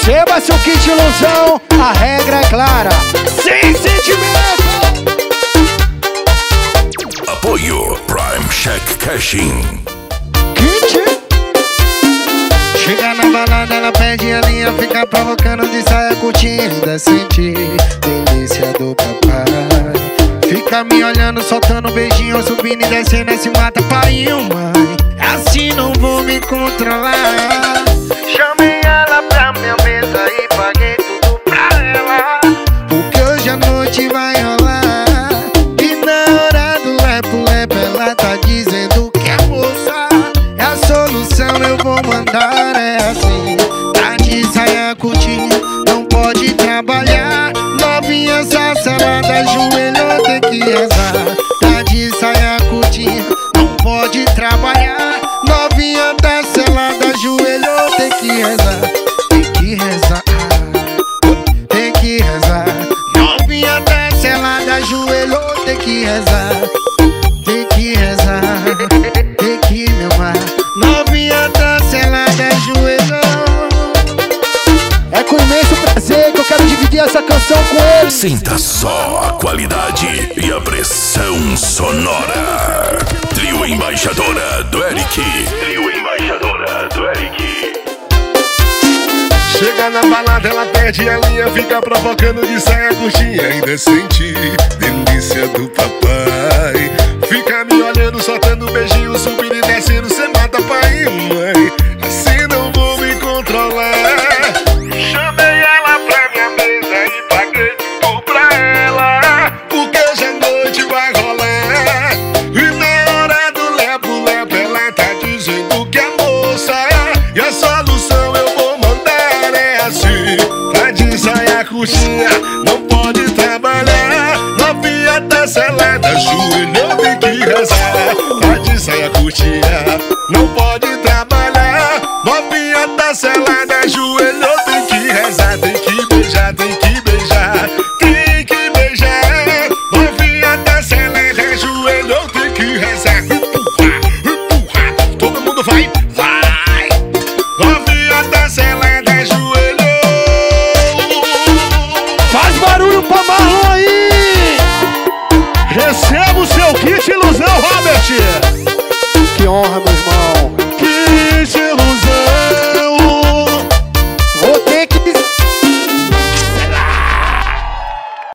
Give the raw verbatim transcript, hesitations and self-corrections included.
Receba-se o kit ilusão, a regra é clara. Sem sentimento. Apoio Prime Check Cashing. Kit. Chega na balada, ela pede a linha, fica provocando de saia curtinha, indecente, delícia do papai. Fica me olhando, soltando beijinho, subindo e descendo, se mata pai e mãe. Assim não vou me controlar. Chamei ela pra minha mesa e paguei tudo pra ela, porque hoje a noite vai rolar. E na hora do lepo-lepo ela tá dizendo que a moça é a solução, eu vou mandar. É assim, tá de saia curtinha, não pode trabalhar. Novinha sacelada, joelho tem que rezar. Tá de saia curtinha, não pode trabalhar. Novinha tá selada, joelho tem que rezar. Tem que rezar, tem que rezar. Novinha tá selada, joelho tem que rezar. Tem que rezar, tem que me amar. Novinha tá selada, joelho. É com imenso prazer que eu quero dividir essa canção com ele. Sinta só a qualidade e a pressão sonora. Trio Embaixadora do Eric. Trio Embaixadora do Eric. Chega na balada, ela perde a linha, fica provocando de saia curtinha, indecente, delícia do papai. Fica me olhando, soltando beijinho, subindo e descendo, cê mata pai